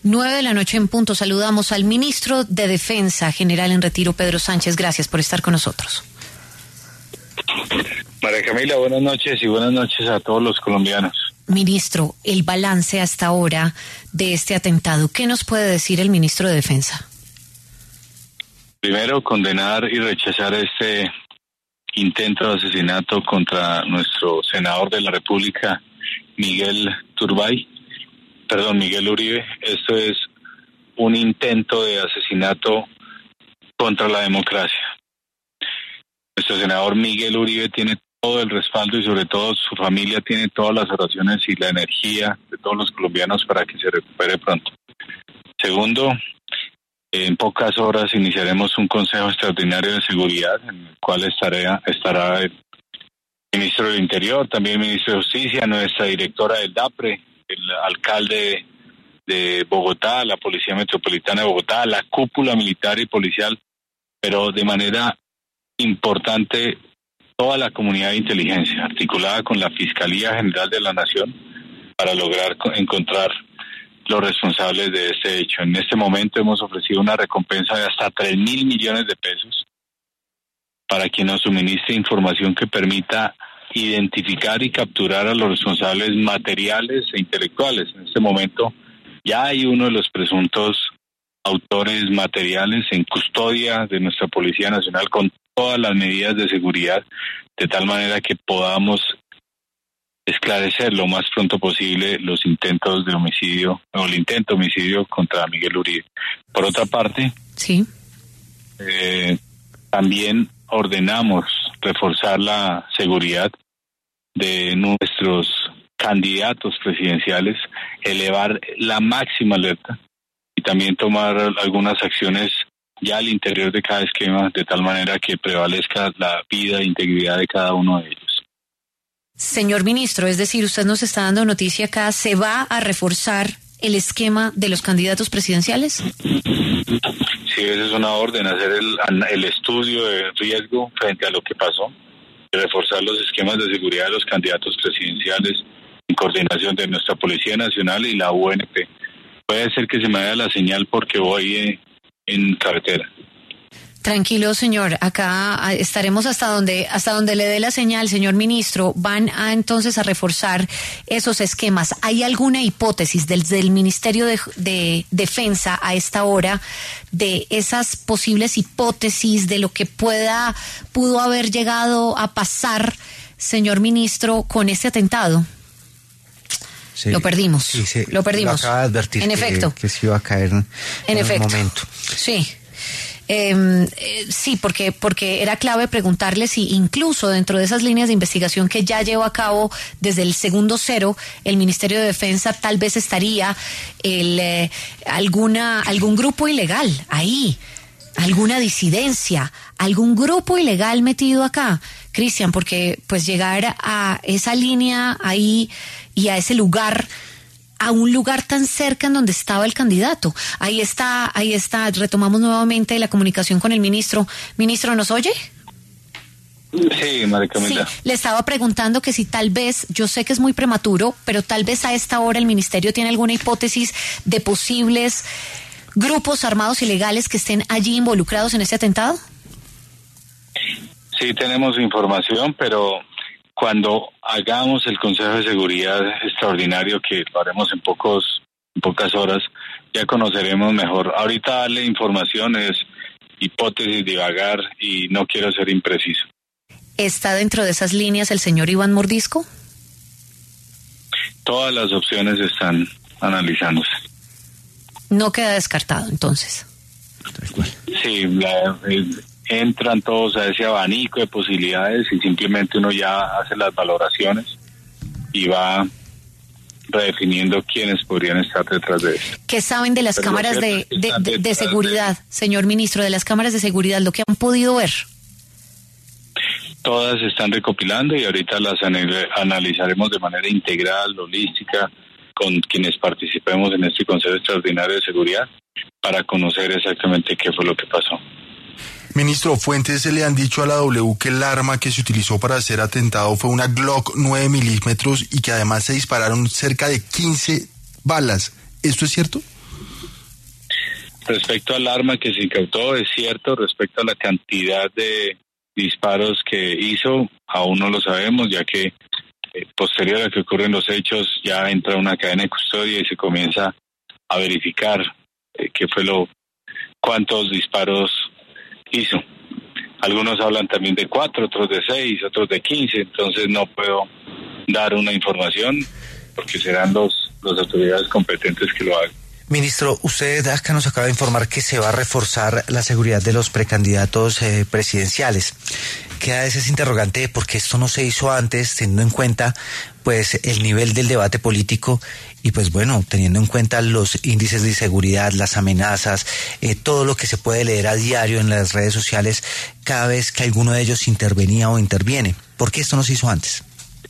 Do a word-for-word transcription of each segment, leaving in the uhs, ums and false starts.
Nueve de la noche en punto. Saludamos al ministro de Defensa, general en retiro, Pedro Sánchez. Gracias por estar con nosotros. María Camila, buenas noches y buenas noches a todos los colombianos. Ministro, el balance hasta ahora de este atentado, ¿qué nos puede decir el ministro de Defensa? Primero, condenar y rechazar este intento de asesinato contra nuestro senador de la República, Miguel Turbay, perdón, Miguel Uribe. Esto es un intento de asesinato contra la democracia. Nuestro senador Miguel Uribe tiene todo el respaldo y sobre todo su familia tiene todas las oraciones y la energía de todos los colombianos para que se recupere pronto. Segundo, en pocas horas iniciaremos un Consejo Extraordinario de Seguridad en el cual estará, estará el ministro del Interior, también el ministro de Justicia, nuestra directora del DAPRE, el alcalde de Bogotá, la Policía Metropolitana de Bogotá, la cúpula militar y policial, pero de manera importante toda la comunidad de inteligencia, articulada con la Fiscalía General de la Nación, para lograr encontrar los responsables de este hecho. En este momento hemos ofrecido una recompensa de hasta tres mil millones de pesos para quien nos suministre información que permita identificar y capturar a los responsables materiales e intelectuales. En este momento ya hay uno de los presuntos autores materiales en custodia de nuestra Policía Nacional con todas las medidas de seguridad, de tal manera que podamos esclarecer lo más pronto posible los intentos de homicidio o el intento de homicidio contra Miguel Uribe. Por otra parte, sí, eh, también ordenamos reforzar la seguridad de nuestros candidatos presidenciales, elevar la máxima alerta y también tomar algunas acciones ya al interior de cada esquema, de tal manera que prevalezca la vida e integridad de cada uno de ellos. Señor ministro, es decir, usted nos está dando noticia acá, ¿se va a reforzar el esquema de los candidatos presidenciales? Sí, esa es una orden, hacer el, el estudio de riesgo frente a lo que pasó, reforzar los esquemas de seguridad de los candidatos presidenciales en coordinación de nuestra Policía Nacional y la U N P. Puede ser que se me haga la señal porque voy eh, en carretera. Tranquilo, señor, acá estaremos hasta donde hasta donde le dé la señal, señor ministro. Van a entonces a reforzar esos esquemas. ¿Hay alguna hipótesis desde el Ministerio de, de Defensa a esta hora de esas posibles hipótesis de lo que pueda pudo haber llegado a pasar, señor ministro, con este atentado? Sí, lo perdimos, sí, sí, lo perdimos. Lo acaba de advertir en que, efecto. que se iba a caer en, en en efecto. un momento. Sí. Eh, eh, sí, porque porque era clave preguntarle si incluso dentro de esas líneas de investigación que ya llevó a cabo desde el segundo cero el Ministerio de Defensa, tal vez estaría el eh, alguna algún grupo ilegal ahí, alguna disidencia, algún grupo ilegal metido acá, Cristian, porque pues llegar a esa línea ahí y a ese lugar, a un lugar tan cerca en donde estaba el candidato. Ahí está, ahí está, retomamos nuevamente la comunicación con el ministro. Ministro, ¿nos oye? Sí, María Camila. Sí, le estaba preguntando que si tal vez, yo sé que es muy prematuro, pero tal vez a esta hora el ministerio tiene alguna hipótesis de posibles grupos armados ilegales que estén allí involucrados en este atentado. Sí, tenemos información, pero cuando hagamos el Consejo de Seguridad Extraordinario, que lo haremos en pocos, en pocas horas, ya conoceremos mejor. Ahorita darle información es hipótesis, divagar y no quiero ser impreciso. ¿Está dentro de esas líneas el señor Iván Mordisco? Todas las opciones están analizándose. No queda descartado, entonces. Sí, la, el, entran todos a ese abanico de posibilidades y simplemente uno ya hace las valoraciones y va redefiniendo quiénes podrían estar detrás de eso. ¿Qué saben de las Pero cámaras de, de, de, de seguridad, de... señor ministro, de las cámaras de seguridad, lo que han podido ver? Todas se están recopilando y ahorita las analizaremos de manera integral, holística, con quienes participemos en este Consejo Extraordinario de Seguridad para conocer exactamente qué fue lo que pasó. Ministro, fuentes le han dicho a la W que el arma que se utilizó para hacer atentado fue una Glock nueve milímetros y que además se dispararon cerca de quince balas. ¿Esto es cierto? Respecto al arma que se incautó, es cierto, respecto a la cantidad de disparos que hizo, aún no lo sabemos, ya que eh, posterior a que ocurren los hechos ya entra una cadena de custodia y se comienza a verificar eh, qué fue lo, cuántos disparos hizo. Algunos hablan también de cuatro, otros de seis, otros de quince, entonces no puedo dar una información porque serán los, las autoridades competentes que lo hagan. Ministro, usted acá nos acaba de informar que se va a reforzar la seguridad de los precandidatos eh, presidenciales. Queda ese interrogante de por qué esto no se hizo antes, teniendo en cuenta pues el nivel del debate político y pues bueno, teniendo en cuenta los índices de inseguridad, las amenazas, eh, todo lo que se puede leer a diario en las redes sociales cada vez que alguno de ellos intervenía o interviene. ¿Por qué esto no se hizo antes?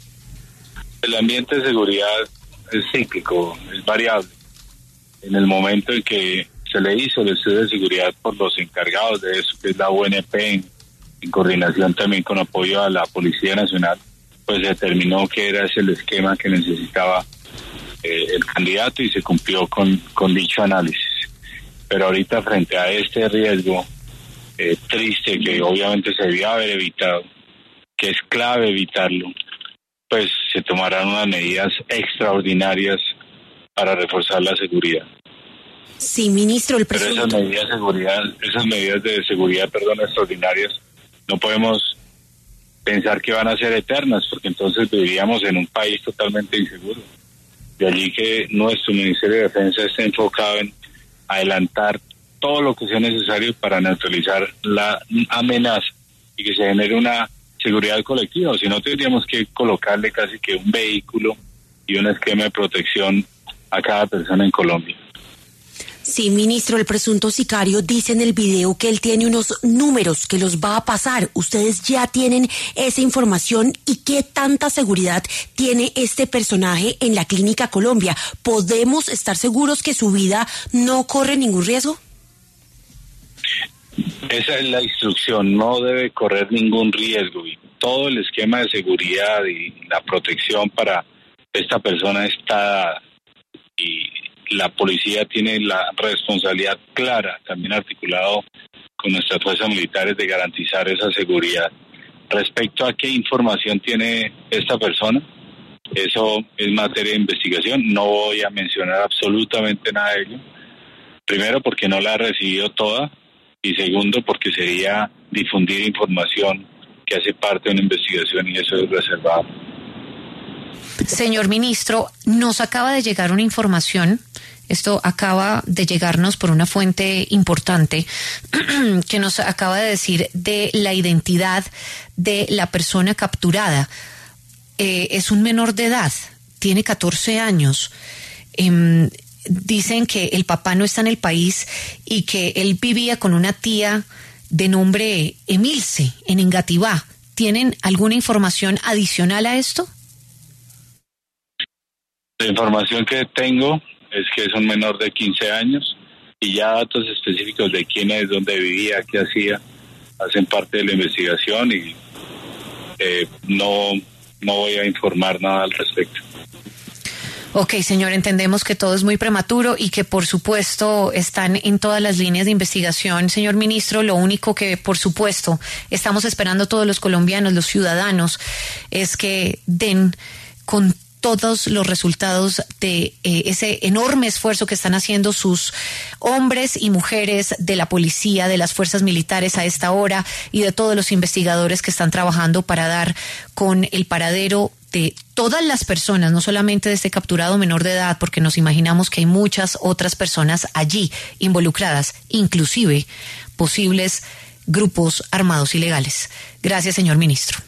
El ambiente de seguridad es cíclico, es variable. En el momento en que se le hizo el estudio de seguridad por los encargados de eso, que es la U N P, en, en coordinación también con apoyo a la Policía Nacional, pues se determinó que era ese el esquema que necesitaba eh, el candidato y se cumplió con, con dicho análisis. Pero ahorita frente a este riesgo eh, triste que obviamente se debía haber evitado, que es clave evitarlo, pues se tomarán unas medidas extraordinarias para reforzar la seguridad. Sí, ministro, el presidente. Pero esas medidas de seguridad, esas medidas de seguridad, perdón, extraordinarias, no podemos pensar que van a ser eternas, porque entonces viviríamos en un país totalmente inseguro. De allí que nuestro Ministerio de Defensa esté enfocado en adelantar todo lo que sea necesario para neutralizar la amenaza y que se genere una seguridad colectiva, o si no tendríamos que colocarle casi que un vehículo y un esquema de protección a cada persona en Colombia. Sí, ministro, el presunto sicario dice en el video que él tiene unos números que los va a pasar. ¿Ustedes ya tienen esa información y qué tanta seguridad tiene este personaje en la Clínica Colombia? ¿Podemos estar seguros que su vida no corre ningún riesgo? Esa es la instrucción, no debe correr ningún riesgo y todo el esquema de seguridad y la protección para esta persona está y la policía tiene la responsabilidad clara, también articulado con nuestras fuerzas militares, de garantizar esa seguridad. Respecto a qué información tiene esta persona, eso es materia de investigación, no voy a mencionar absolutamente nada de ello. Primero, porque no la he recibido toda, y segundo, porque sería difundir información que hace parte de una investigación y eso es reservado. Señor ministro, nos acaba de llegar una información, esto acaba de llegarnos por una fuente importante, que nos acaba de decir de la identidad de la persona capturada. Eh, es un menor de edad, tiene catorce años. Eh, dicen que el papá no está en el país y que él vivía con una tía de nombre Emilce en Engativá. ¿Tienen alguna información adicional a esto? La información que tengo es que es un menor de quince años y ya datos específicos de quién es, dónde vivía, qué hacía, hacen parte de la investigación y eh, no, no voy a informar nada al respecto. Ok, señor, entendemos que todo es muy prematuro y que por supuesto están en todas las líneas de investigación. Señor ministro, lo único que por supuesto estamos esperando todos los colombianos, los ciudadanos, es que den con todos los resultados de eh, ese enorme esfuerzo que están haciendo sus hombres y mujeres de la policía, de las fuerzas militares a esta hora y de todos los investigadores que están trabajando para dar con el paradero de todas las personas, no solamente de este capturado menor de edad, porque nos imaginamos que hay muchas otras personas allí involucradas, inclusive posibles grupos armados ilegales. Gracias, señor ministro.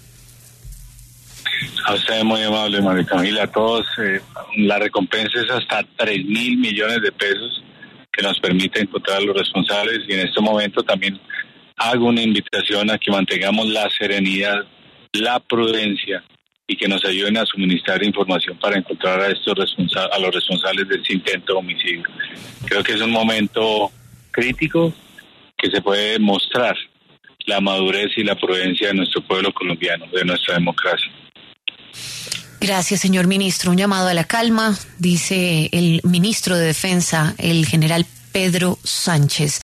A usted muy amable, María Camila. A todos, eh, la recompensa es hasta tres mil millones de pesos que nos permite encontrar a los responsables y en este momento también hago una invitación a que mantengamos la serenidad, la prudencia y que nos ayuden a suministrar información para encontrar a estos responsa- a los responsables de este intento de homicidio. Creo que es un momento crítico que se puede mostrar la madurez y la prudencia de nuestro pueblo colombiano, de nuestra democracia. Gracias, señor ministro. Un llamado a la calma, dice el ministro de Defensa, el general Pedro Sánchez.